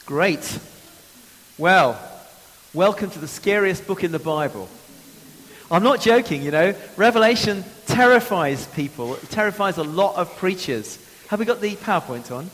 Great. Well, welcome to the scariest book in the Bible. I'm not joking, you know. Revelation terrifies people. It terrifies a lot of preachers. Have we got the PowerPoint on?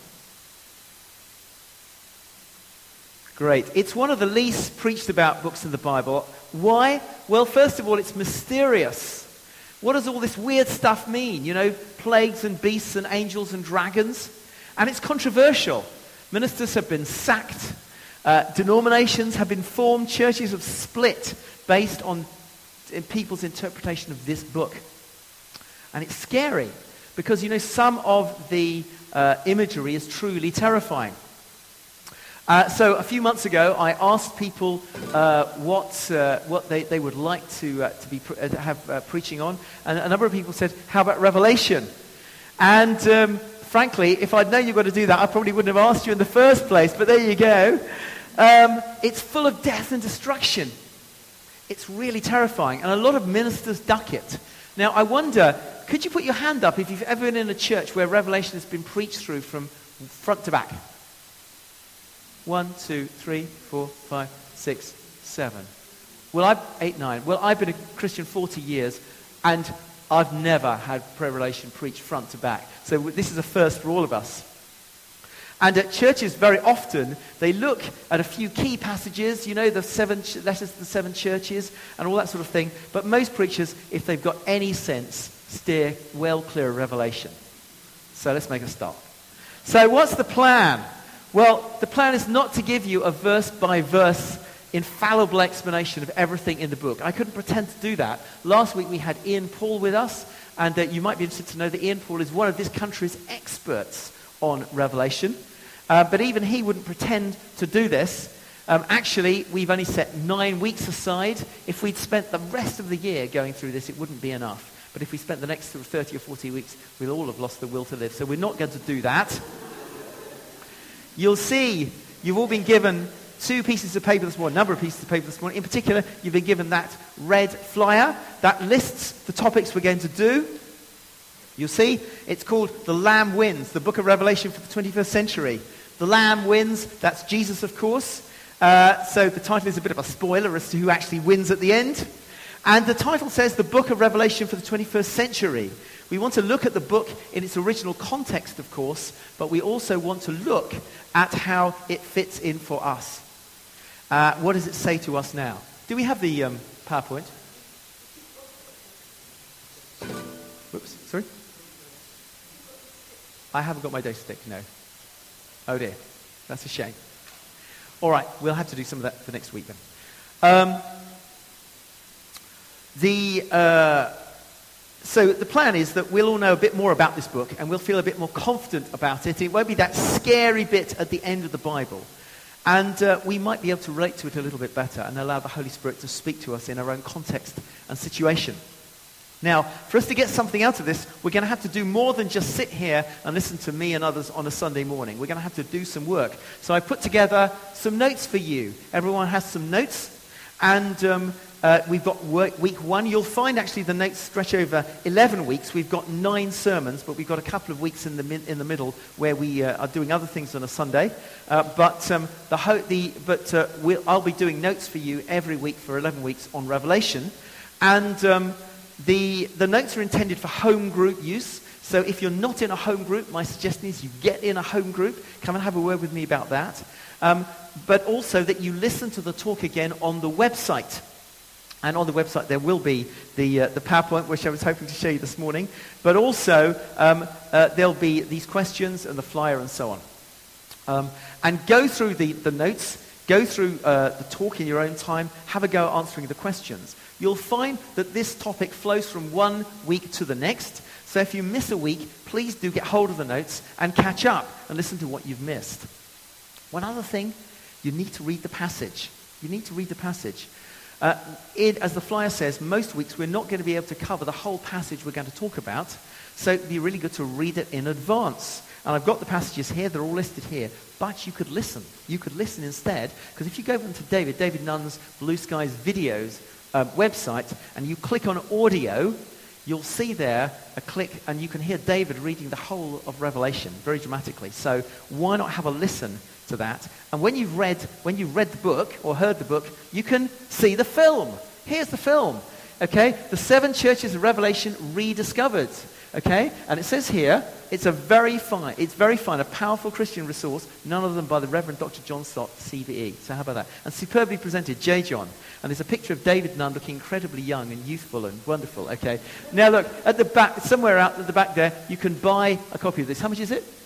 Great. It's one of the least preached about books in the Bible. Why? Well, first of all, it's mysterious. What does all this weird stuff mean? You know, plagues and beasts and angels and dragons. And it's controversial. Ministers have been sacked. Denominations have been formed. Churches have split based on people's interpretation of this book. And it's scary because, you know, some of the imagery is truly terrifying. So a few months ago, I asked people what they would like to have preaching on, and a number of people said, "How about Revelation?" And frankly, if I'd known you were going to do that, I probably wouldn't have asked you in the first place. But there you go. It's full of death and destruction. It's really terrifying, and a lot of ministers duck it. Now, I wonder, could you put your hand up if you've ever been in a church where Revelation has been preached through from front to back? 1, 2, 3, 4, 5, 6, 7. Well, 8, 9. Well, I've been a Christian 40 years, and I've never had Revelation preached front to back. So this is a first for all of us. And at churches, very often, they look at a few key passages, you know, the 7 letters to the 7 churches, and all that sort of thing. But most preachers, if they've got any sense, steer well clear of Revelation. So let's make a start. So what's the plan? Well, the plan is not to give you a verse-by-verse infallible explanation of everything in the book. I couldn't pretend to do that. Last week we had Ian Paul with us, and you might be interested to know that Ian Paul is one of this country's experts on Revelation. But even he wouldn't pretend to do this. Actually, we've only set 9 weeks aside. If we'd spent the rest of the year going through this, it wouldn't be enough. But if we spent the next sort of 30 or 40 weeks, we'll all have lost the will to live. So we're not going to do that. You'll see, you've all been given 2 pieces of paper this morning, a number of pieces of paper this morning. In particular, you've been given that red flyer that lists the topics we're going to do. You'll see, it's called The Lamb Wins, the book of Revelation for the 21st century. The Lamb wins, that's Jesus, of course. So the title is a bit of a spoiler as to who actually wins at the end. And the title says the book of Revelation for the 21st century. We want to look at the book in its original context, of course, but we also want to look at how it fits in for us. What does it say to us now? Do we have the PowerPoint? Whoops, sorry? I haven't got my data stick, no. Oh dear, that's a shame. All right, we'll have to do some of that for next week then. So the plan is that we'll all know a bit more about this book and we'll feel a bit more confident about it. It won't be that scary bit at the end of the Bible. And we might be able to relate to it a little bit better and allow the Holy Spirit to speak to us in our own context and situation. Now, for us to get something out of this, we're going to have to do more than just sit here and listen to me and others on a Sunday morning. We're going to have to do some work. So I put together some notes for you. Everyone has some notes. And we've got week 1. You'll find actually the notes stretch over 11 weeks. We've got 9 sermons, but we've got a couple of weeks in the middle where we are doing other things on a Sunday. I'll be doing notes for you every week for 11 weeks on Revelation. And the notes are intended for home group use. So if you're not in a home group, my suggestion is you get in a home group. Come and have a word with me about that. But also that you listen to the talk again on the website. And on the website there will be the PowerPoint, which I was hoping to show you this morning. But also there'll be these questions and the flyer and so on. And go through the notes, go through the talk in your own time, have a go at answering the questions. You'll find that this topic flows from one week to the next. So if you miss a week, please do get hold of the notes and catch up and listen to what you've missed. One other thing, you need to read the passage. You need to read the passage. As the flyer says, most weeks we're not going to be able to cover the whole passage we're going to talk about. So it'd be really good to read it in advance. And I've got the passages here, they're all listed here. But you could listen. You could listen instead. Because if you go over to David Nunn's Blue Skies videos website, and you click on audio, you'll see there a click, and you can hear David reading the whole of Revelation very dramatically. So why not have a listen to that? And when you've read the book or heard the book, you can see the film. Here's the film. Okay, the 7 churches of Revelation rediscovered. Okay, and it says here, it's very fine, a powerful Christian resource, none other than by the Reverend Dr. John Stott, CBE. So how about that? And superbly presented, J. John. And there's a picture of David Nunn looking incredibly young and youthful and wonderful. Okay, now look, at the back, somewhere out at the back there, you can buy a copy of this. How much is it?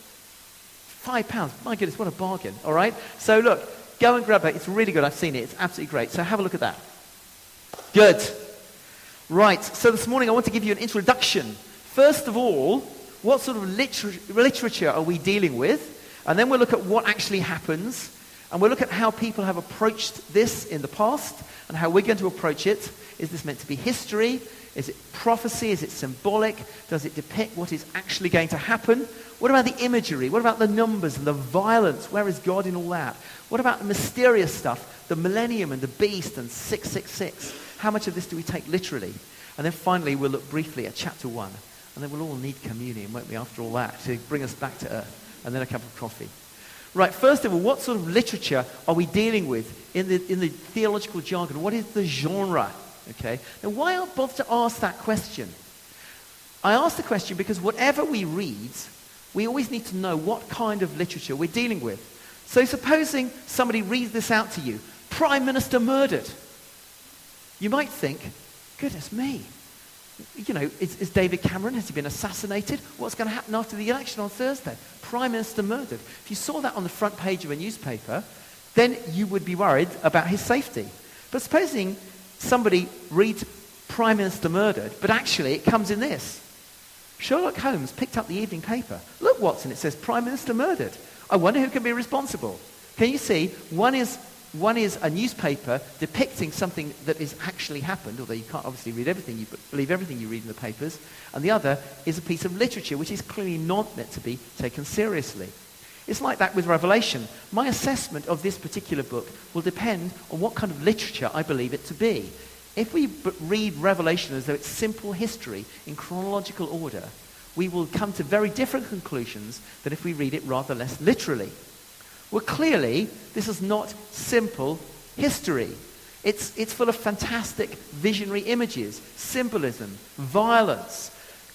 £5. My goodness, what a bargain. All right, so look, go and grab that. It's really good. I've seen it. It's absolutely great. So have a look at that. Good. Right, so this morning I want to give you an introduction. First of all, what sort of literature are we dealing with? And then we'll look at what actually happens. And we'll look at how people have approached this in the past and how we're going to approach it. Is this meant to be history? Is it prophecy? Is it symbolic? Does it depict what is actually going to happen? What about the imagery? What about the numbers and the violence? Where is God in all that? What about the mysterious stuff? The millennium and the beast and 666? How much of this do we take literally? And then finally, we'll look briefly at chapter 1. And then we'll all need communion, won't we, after all that, to bring us back to earth. And then a cup of coffee. Right, first of all, what sort of literature are we dealing with in the theological jargon? What is the genre? Okay. Now, why not bother to ask that question? I ask the question because whatever we read, we always need to know what kind of literature we're dealing with. So supposing somebody reads this out to you, Prime Minister murdered. You might think, goodness me. You know, is David Cameron, has he been assassinated? What's going to happen after the election on Thursday? Prime Minister murdered. If you saw that on the front page of a newspaper, then you would be worried about his safety. But supposing somebody reads Prime Minister murdered, but actually it comes in this. Sherlock Holmes picked up the evening paper. Look, Watson, it says Prime Minister murdered. I wonder who can be responsible. Can you see? One is a newspaper depicting something that has actually happened, although you can't obviously read everything, believe everything you read in the papers. And the other is a piece of literature which is clearly not meant to be taken seriously. It's like that with Revelation. My assessment of this particular book will depend on what kind of literature I believe it to be. If we read Revelation as though it's simple history in chronological order, we will come to very different conclusions than if we read it rather less literally. Well, clearly, this is not simple history. It's full of fantastic visionary images, symbolism, violence,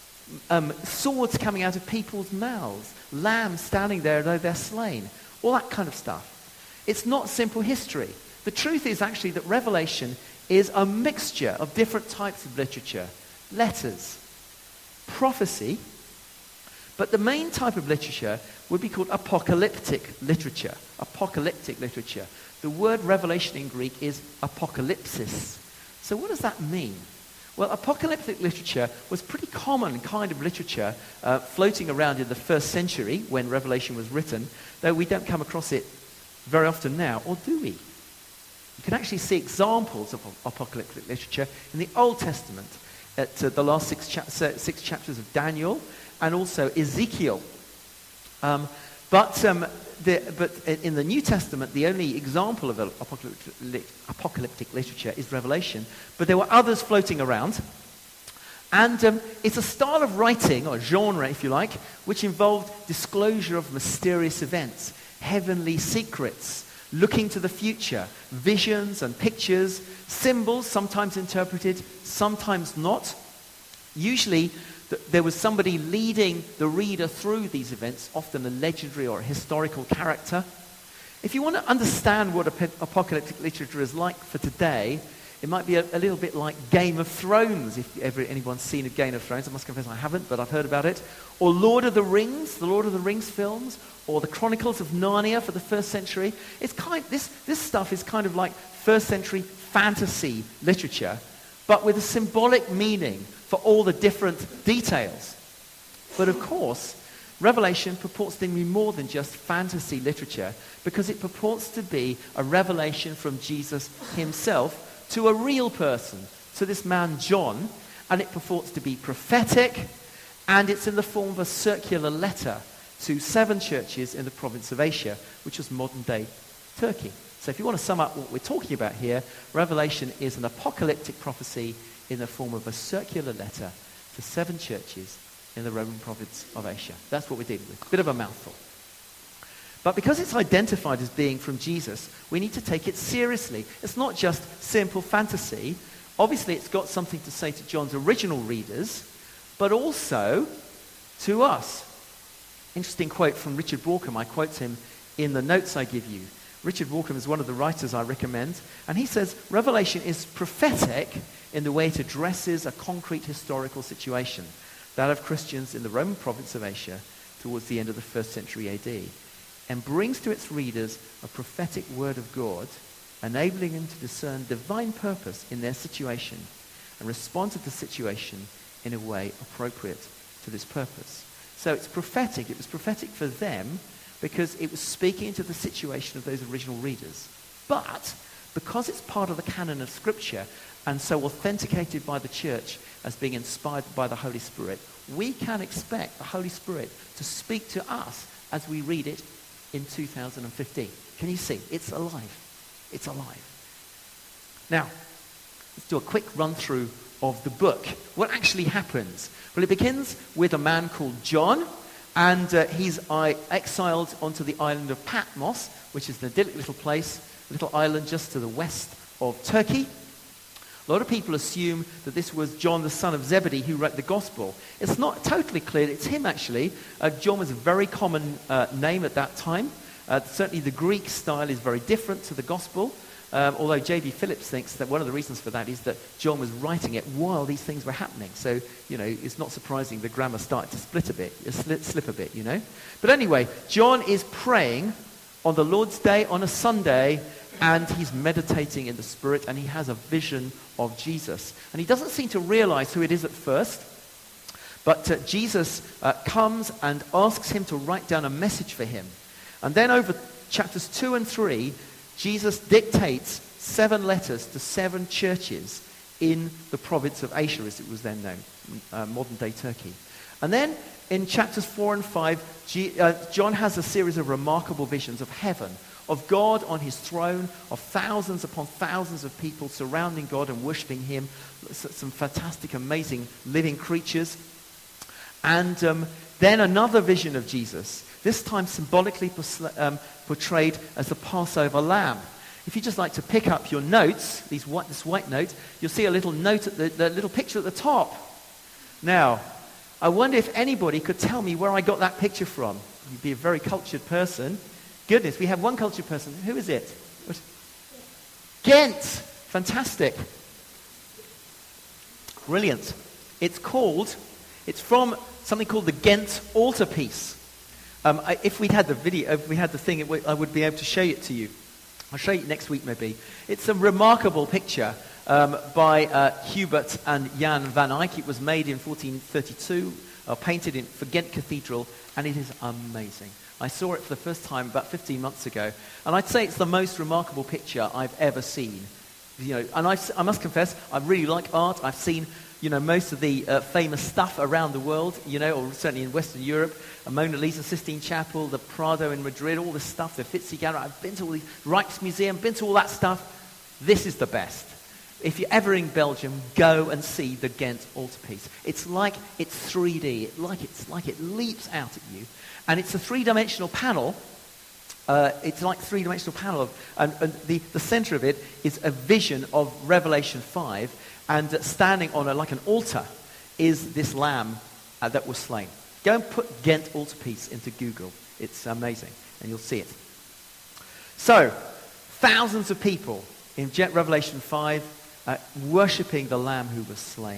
swords coming out of people's mouths, lambs standing there though they're slain, all that kind of stuff. It's not simple history. The truth is actually that Revelation is a mixture of different types of literature, letters, prophecy, but the main type of literature would be called apocalyptic literature. Apocalyptic literature. The word revelation in Greek is apocalypsis. So what does that mean? Well, apocalyptic literature was pretty common kind of literature floating around in the first century when Revelation was written, though we don't come across it very often now, or do we? You can actually see examples of apocalyptic literature in the Old Testament at the last six chapters of Daniel and also Ezekiel. But in the New Testament, the only example of apocalyptic literature is Revelation. But there were others floating around. And it's a style of writing, or genre if you like, which involved disclosure of mysterious events, heavenly secrets, looking to the future, visions and pictures, symbols, sometimes interpreted, sometimes not. Usually there was somebody leading the reader through these events, often a legendary or a historical character. If you want to understand what apocalyptic literature is like for today, it might be a little bit like Game of Thrones, if anyone's seen a Game of Thrones. I must confess I haven't, but I've heard about it. Or Lord of the Rings films, or the Chronicles of Narnia for the first century. This stuff is kind of like first century fantasy literature, but with a symbolic meaning for all the different details. But of course, Revelation purports to be more than just fantasy literature, because it purports to be a revelation from Jesus himself to a real person, to this man John, and it purports to be prophetic, and it's in the form of a circular letter to 7 churches in the province of Asia, which was modern-day Turkey. So if you want to sum up what we're talking about here, Revelation is an apocalyptic prophecy in the form of a circular letter to 7 churches in the Roman province of Asia. That's what we're dealing with. Bit of a mouthful. But because it's identified as being from Jesus, we need to take it seriously. It's not just simple fantasy. Obviously, it's got something to say to John's original readers, but also to us. Interesting quote from Richard Walkham. I quote him in the notes I give you. Richard Walkham is one of the writers I recommend, and he says, Revelation is prophetic in the way it addresses a concrete historical situation, that of Christians in the Roman province of Asia towards the end of the 1st century AD, and brings to its readers a prophetic word of God, enabling them to discern divine purpose in their situation and respond to the situation in a way appropriate to this purpose. So it's prophetic. It was prophetic for them because it was speaking into the situation of those original readers. But because it's part of the canon of Scripture and so authenticated by the church as being inspired by the Holy Spirit, we can expect the Holy Spirit to speak to us as we read it in 2015. Can you see? It's alive. It's alive. Now, let's do a quick run-through of the book. What actually happens? Well, it begins with a man called John, and he's exiled onto the island of Patmos, which is an idyllic little place, a little island just to the west of Turkey. A lot of people assume that this was John, the son of Zebedee, who wrote the gospel. It's not totally clear. It's him, actually. John was a very common name at that time. Certainly the Greek style is very different to the gospel, although J.B. Phillips thinks that one of the reasons for that is that John was writing it while these things were happening. So, it's not surprising the grammar started to slip a bit, But anyway, John is praying on the Lord's Day, on a Sunday, and he's meditating in the Spirit, and he has a vision of Jesus. And he doesn't seem to realize who it is at first, but Jesus comes and asks him to write down a message for him. And then over chapters 2 and 3, Jesus dictates 7 letters to 7 churches in the province of Asia, as it was then known, modern-day Turkey. And then in chapters 4 and 5, John has a series of remarkable visions of heaven, of God on his throne, of thousands upon thousands of people surrounding God and worshiping him, some fantastic, amazing living creatures. And then another vision of Jesus, this time symbolically portrayed as the Passover lamb. If you just like to pick up your notes, this white note, you'll see a little note at the little picture at the top. Now, I wonder if anybody could tell me where I got that picture from. You'd be a very cultured person. Goodness, we have one cultured person. Who is it? What? Ghent. Fantastic. Brilliant. It's from something called the Ghent altarpiece. If we'd had the video, if we had the thing, I would be able to show it to you. I'll show you next week maybe. It's a remarkable picture by Hubert and Jan van Eyck. It was made in 1432, painted for Ghent Cathedral, and it is amazing. I saw it for the first time about 15 months ago, and I'd say it's the most remarkable picture I've ever seen. And I must confess, I really like art. I've seen, most of the famous stuff around the world, or certainly in Western Europe, Mona Lisa, Sistine Chapel, the Prado in Madrid, all this stuff, the Uffizi Gallery. I've been to all the Rijksmuseum, been to all that stuff. This is the best. If you're ever in Belgium, go and see the Ghent altarpiece. It's like it's 3D. It's like it leaps out at you. And it's a three-dimensional panel. It's like a three-dimensional panel. And the center of it is a vision of Revelation 5. And standing on like an altar is this lamb that was slain. Go and put Ghent altarpiece into Google. It's amazing. And you'll see it. So, thousands of people in Revelation 5 worshipping the Lamb who was slain.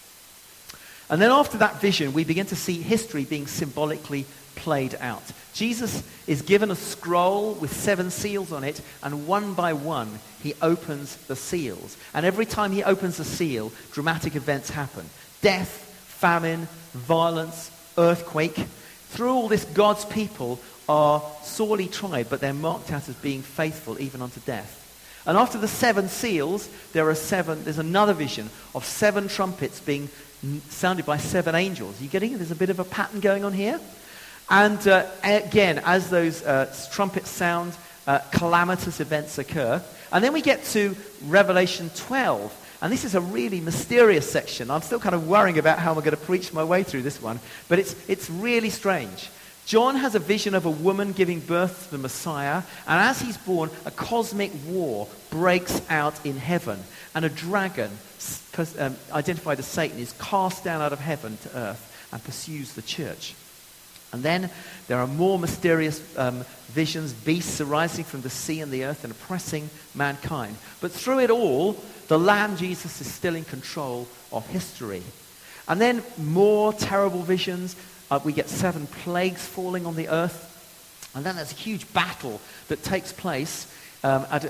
And then after that vision, we begin to see history being symbolically played out. Jesus is given a scroll with 7 seals on it, and one by one, he opens the seals. And every time he opens a seal, dramatic events happen. Death, famine, violence, earthquake. Through all this, God's people are sorely tried, but they're marked out as being faithful even unto death. And after the 7 seals, there's another vision of 7 trumpets being sounded by 7 angels. You getting it? There's a bit of a pattern going on here. And again, as those trumpets sound, calamitous events occur. And then we get to Revelation 12. And this is a really mysterious section. I'm still kind of worrying about how I'm going to preach my way through this one. But it's really strange. John has a vision of a woman giving birth to the Messiah. And as he's born, a cosmic war breaks out in heaven. And a dragon, identified as Satan, is cast down out of heaven to earth and pursues the church. And then there are more mysterious visions, beasts arising from the sea and the earth and oppressing mankind. But through it all, the Lamb Jesus is still in control of history. And then more terrible visions. We get 7 plagues falling on the earth. And then there's a huge battle that takes place at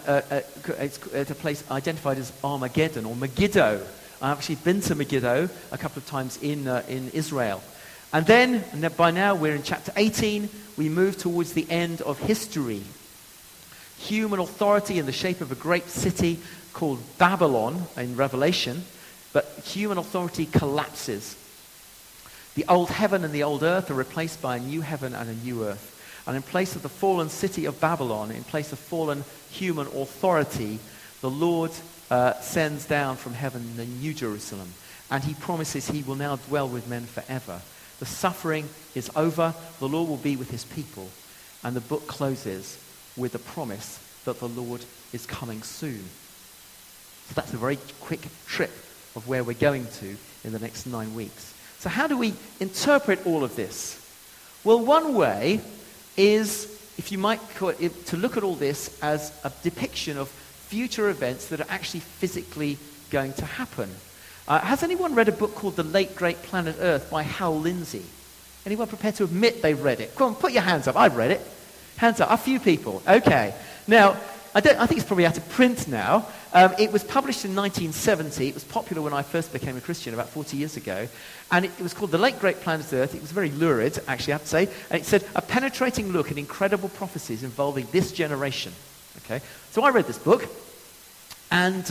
a place identified as Armageddon or Megiddo. I've actually been to Megiddo a couple of times in Israel. And then, by now, we're in chapter 18. We move towards the end of history. Human authority in the shape of a great city called Babylon in Revelation. But human authority collapses. The old heaven and the old earth are replaced by a new heaven and a new earth. And in place of the fallen city of Babylon, in place of fallen human authority, the Lord sends down from heaven the new Jerusalem. And he promises he will now dwell with men forever. The suffering is over. The Lord will be with his people. And the book closes with the promise that the Lord is coming soon. So that's a very quick trip of where we're going to in the next 9 weeks. So how do we interpret all of this? Well, one way is, if you might call it, to look at all this as a depiction of future events that are actually physically going to happen. Has anyone read a book called The Late Great Planet Earth by Hal Lindsey? Anyone prepared to admit they've read it? Come on, put your hands up. I've read it. Hands up. A few people. Okay. Now, I think it's probably out of print now. It was published in 1970. It was popular when I first became a Christian about 40 years ago. And it was called The Late Great Planet Earth. It was very lurid, actually, I have to say. And it said, a penetrating look at incredible prophecies involving this generation. Okay. So I read this book. And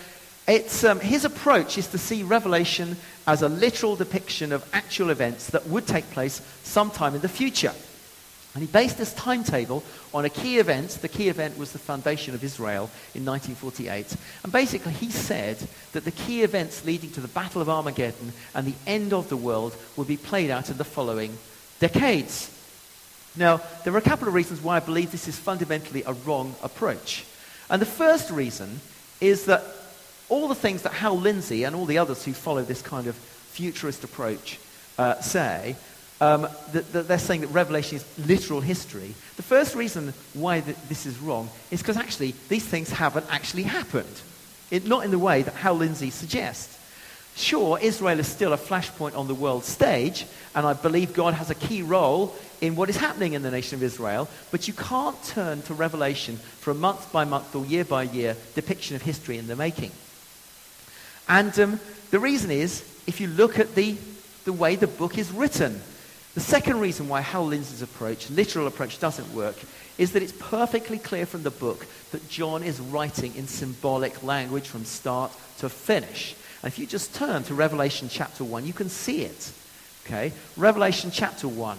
his approach is to see Revelation as a literal depiction of actual events that would take place sometime in the future. And he based this timetable on a key event. The key event was the foundation of Israel in 1948. And basically he said that the key events leading to the Battle of Armageddon and the end of the world would be played out in the following decades. Now, there are a couple of reasons why I believe this is fundamentally a wrong approach. And the first reason is that all the things that Hal Lindsey and all the others who follow this kind of futurist approach say, that they're saying that Revelation is literal history. The first reason why this is wrong is because actually these things haven't actually happened. Not in the way that Hal Lindsey suggests. Sure, Israel is still a flashpoint on the world stage, and I believe God has a key role in what is happening in the nation of Israel, but you can't turn to Revelation for a month-by-month or year-by-year depiction of history in the making. And the reason is, if you look at the way the book is written. The second reason why Hal Lindsey's approach, literal approach, doesn't work is that it's perfectly clear from the book that John is writing in symbolic language from start to finish. And if you just turn to Revelation chapter 1, you can see it. Okay? Revelation chapter 1,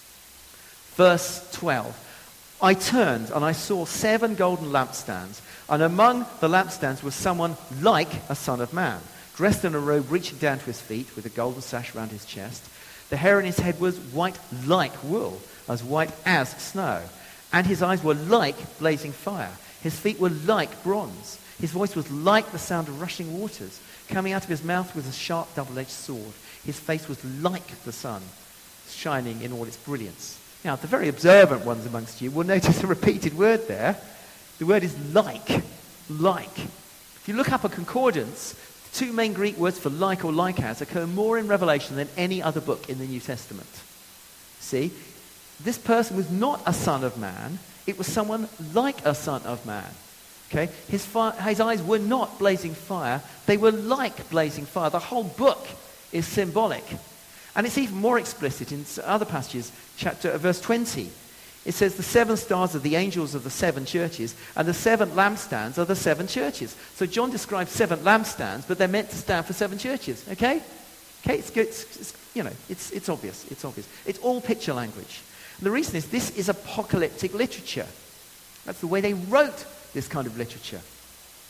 verse 12. I turned and I saw 7 golden lampstands, and among the lampstands was someone like a son of man, dressed in a robe reaching down to his feet with a golden sash around his chest. The hair on his head was white like wool, as white as snow. And his eyes were like blazing fire. His feet were like bronze. His voice was like the sound of rushing waters. Coming out of his mouth was a sharp double-edged sword. His face was like the sun, shining in all its brilliance. Now, the very observant ones amongst you will notice a repeated word there. The word is like. Like. If you look up a concordance, the 2 main Greek words for like or like as occur more in Revelation than any other book in the New Testament. See, this person was not a son of man. It was someone like a son of man. Okay? His eyes were not blazing fire. They were like blazing fire. The whole book is symbolic. And it's even more explicit in other passages. Verse 20. It says the 7 stars are the angels of the 7 churches, and the 7 lampstands are the 7 churches. So John describes 7 lampstands, but they're meant to stand for 7 churches. Okay? Okay, it's good. It's obvious. It's obvious. It's all picture language. And the reason is this is apocalyptic literature. That's the way they wrote this kind of literature.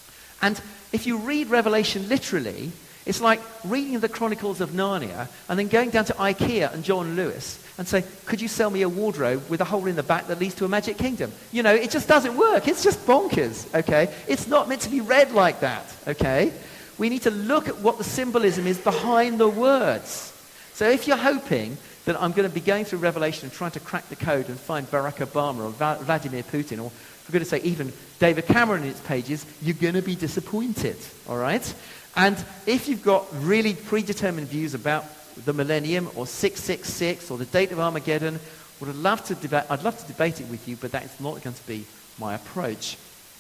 And if you read Revelation literally, it's like reading the Chronicles of Narnia and then going down to IKEA and John Lewis and say, could you sell me a wardrobe with a hole in the back that leads to a magic kingdom? You know, it just doesn't work. It's just bonkers, okay? It's not meant to be read like that, okay? We need to look at what the symbolism is behind the words. So if you're hoping that I'm going to be going through Revelation and trying to crack the code and find Barack Obama or Vladimir Putin or, for goodness sake, even David Cameron in its pages, you're going to be disappointed, all right? And if you've got really predetermined views about the millennium or 666 or the date of Armageddon, I'd love to debate it with you, but that is not going to be my approach.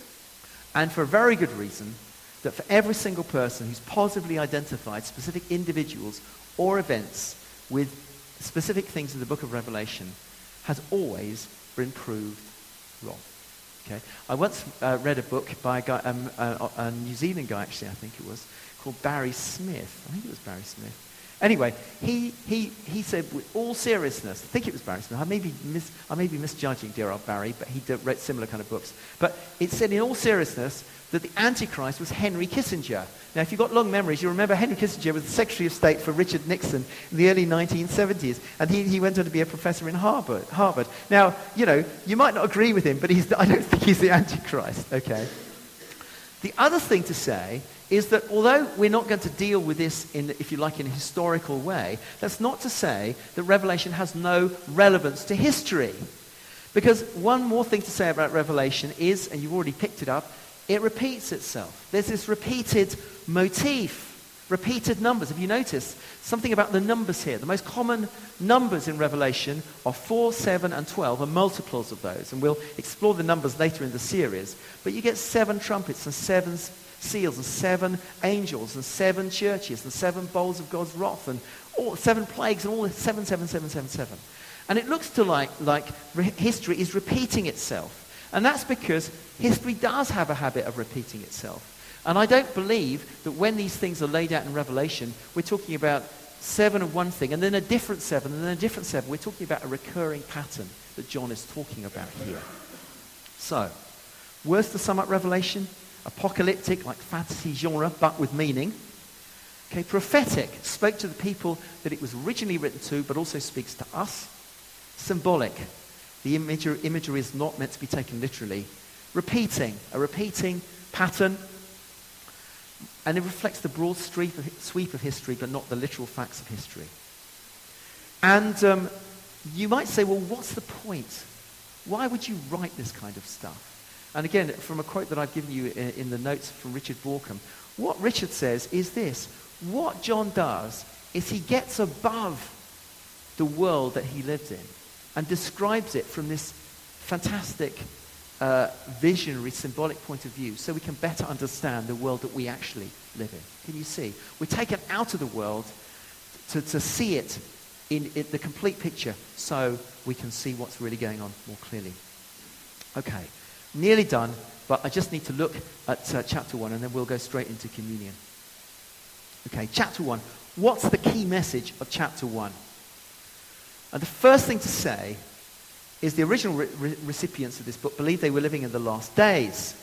And for a very good reason, that for every single person who's positively identified specific individuals or events with specific things in the book of Revelation has always been proved wrong. Okay? I once read a book by a guy, a New Zealand guy, actually, I think it was, called Barry Smith. I think it was Barry Smith. Anyway, he said with all seriousness, I think it was Barry Smith, I may be misjudging dear old Barry, but he wrote similar kind of books. But it said in all seriousness that the Antichrist was Henry Kissinger. Now, if you've got long memories, you remember Henry Kissinger was the Secretary of State for Richard Nixon in the early 1970s, and he went on to be a professor in Harvard. Now, you know, you might not agree with him, but I don't think he's the Antichrist, okay? The other thing to say is that although we're not going to deal with this in, if you like, in a historical way, that's not to say that Revelation has no relevance to history. Because one more thing to say about Revelation is, and you've already picked it up, it repeats itself. There's this repeated motif, repeated numbers. Have you noticed something about the numbers here? The most common numbers in Revelation are 4, 7, and 12, and multiples of those. And we'll explore the numbers later in the series. But you get 7 trumpets and 7 seals and 7 angels and 7 churches and 7 bowls of God's wrath and all 7 plagues and all 7, 7, 7, 7, 7. And it looks to like history is repeating itself. And that's because history does have a habit of repeating itself. And I don't believe that when these things are laid out in Revelation, we're talking about 7 of one thing, and then a different 7, and then a different 7. We're talking about a recurring pattern that John is talking about here. So, words to sum up Revelation: apocalyptic, like fantasy genre, but with meaning. Okay, prophetic, spoke to the people that it was originally written to, but also speaks to us. Symbolic, the imagery is not meant to be taken literally. Repeating, a repeating pattern. And it reflects the broad sweep of history, but not the literal facts of history. And you might say, well, what's the point? Why would you write this kind of stuff? And again, from a quote that I've given you in the notes from Richard Borkham, what Richard says is this: what John does is he gets above the world that he lived in and describes it from this fantastic visionary, symbolic point of view, so we can better understand the world that we actually live in. Can you see? We're taken out of the world to see it in the complete picture, so we can see what's really going on more clearly. Okay, nearly done, but I just need to look at chapter 1, and then we'll go straight into communion. Okay, chapter 1. What's the key message of chapter 1? And the first thing to say is the original recipients of this book believed they were living in the last days.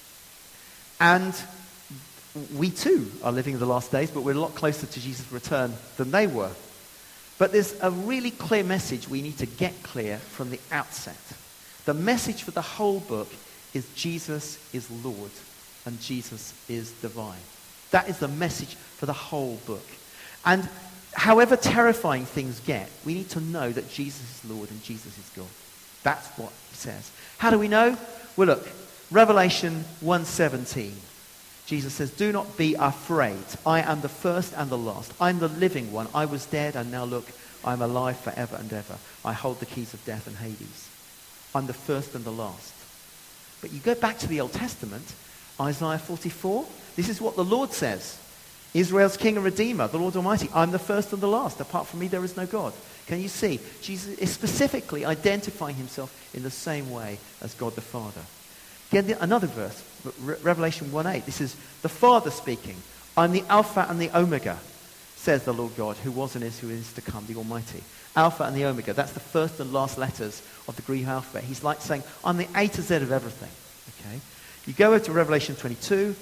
And we too are living in the last days, but we're a lot closer to Jesus' return than they were. But there's a really clear message we need to get clear from the outset. The message for the whole book is Jesus is Lord and Jesus is divine. That is the message for the whole book. And however terrifying things get, we need to know that Jesus is Lord and Jesus is God. That's what he says. How do we know? Well, look, Revelation 1:17. Jesus says, "Do not be afraid. I am the first and the last. I'm the living one. I was dead, and now look, I'm alive forever and ever. I hold the keys of death and Hades. I'm the first and the last." But you go back to the Old Testament, Isaiah 44. This is what the Lord says. Israel's King and Redeemer, the Lord Almighty. I'm the first and the last. Apart from me, there is no God. Can you see? Jesus is specifically identifying himself in the same way as God the Father. Again, another verse, Revelation 1:8. This is the Father speaking. I'm the Alpha and the Omega, says the Lord God, who was and is, who is to come, the Almighty. Alpha and the Omega. That's the first and last letters of the Greek alphabet. He's like saying, I'm the A to Z of everything. Okay? You go over to Revelation 22.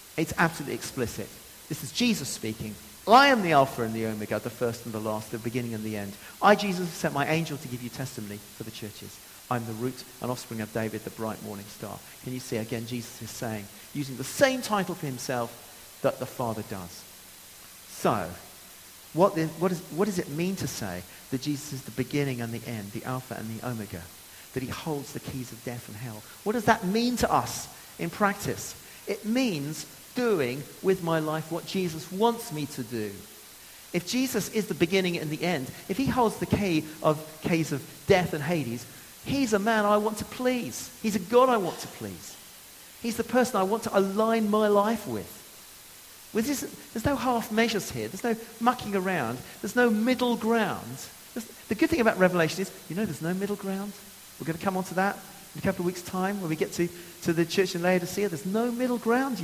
It's absolutely explicit. This is Jesus speaking. I am the Alpha and the Omega, the first and the last, the beginning and the end. I, Jesus, have sent my angel to give you testimony for the churches. I'm the root and offspring of David, the bright morning star. Can you see again, Jesus is saying, using the same title for himself that the Father does. So, what does it mean to say that Jesus is the beginning and the end, the Alpha and the Omega? That he holds the keys of death and hell? What does that mean to us in practice? It means doing with my life what Jesus wants me to do. If Jesus is the beginning and the end, if he holds the keys of death and Hades, he's a man I want to please. He's a God I want to please. He's the person I want to align my life with. There's no half measures here. There's no mucking around. There's no middle ground. The good thing about Revelation is, there's no middle ground. We're going to come on to that in a couple of weeks' time when we get to the church in Laodicea. There's no middle ground,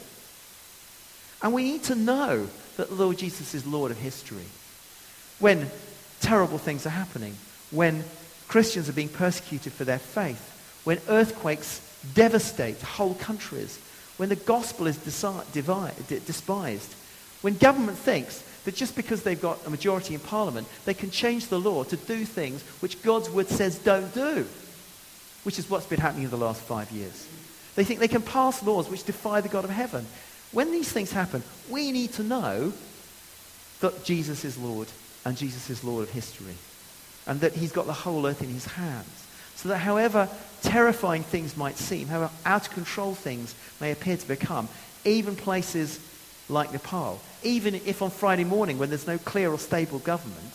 And we need to know that the Lord Jesus is Lord of history. When terrible things are happening, when Christians are being persecuted for their faith, when earthquakes devastate whole countries, when the gospel is despised, when government thinks that just because they've got a majority in Parliament, they can change the law to do things which God's word says don't do, which is what's been happening in the last 5 years. They think they can pass laws which defy the God of heaven. When these things happen, we need to know that Jesus is Lord and Jesus is Lord of history and that he's got the whole earth in his hands. So that however terrifying things might seem, however out of control things may appear to become, even places like Nepal, even if on Friday morning when there's no clear or stable government,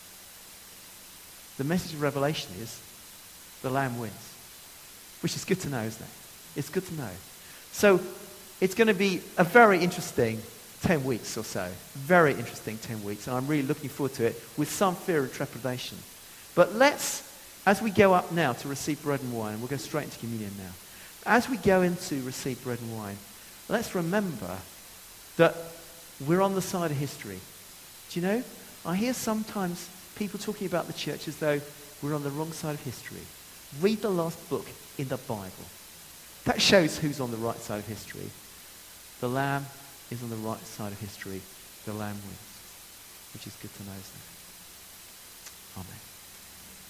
the message of Revelation is the Lamb wins. Which is good to know, isn't it? It's good to know. So it's going to be a very interesting 10 weeks or so. Very interesting 10 weeks. And I'm really looking forward to it with some fear and trepidation. But let's, as we go up now to receive bread and wine, we'll go straight into communion now. As we go in to receive bread and wine, let's remember that we're on the side of history. Do you know? I hear sometimes people talking about the church as though we're on the wrong side of history. Read the last book in the Bible. That shows who's on the right side of history. The Lamb is on the right side of history. The Lamb wins. Which is good to know, isn't it? Amen.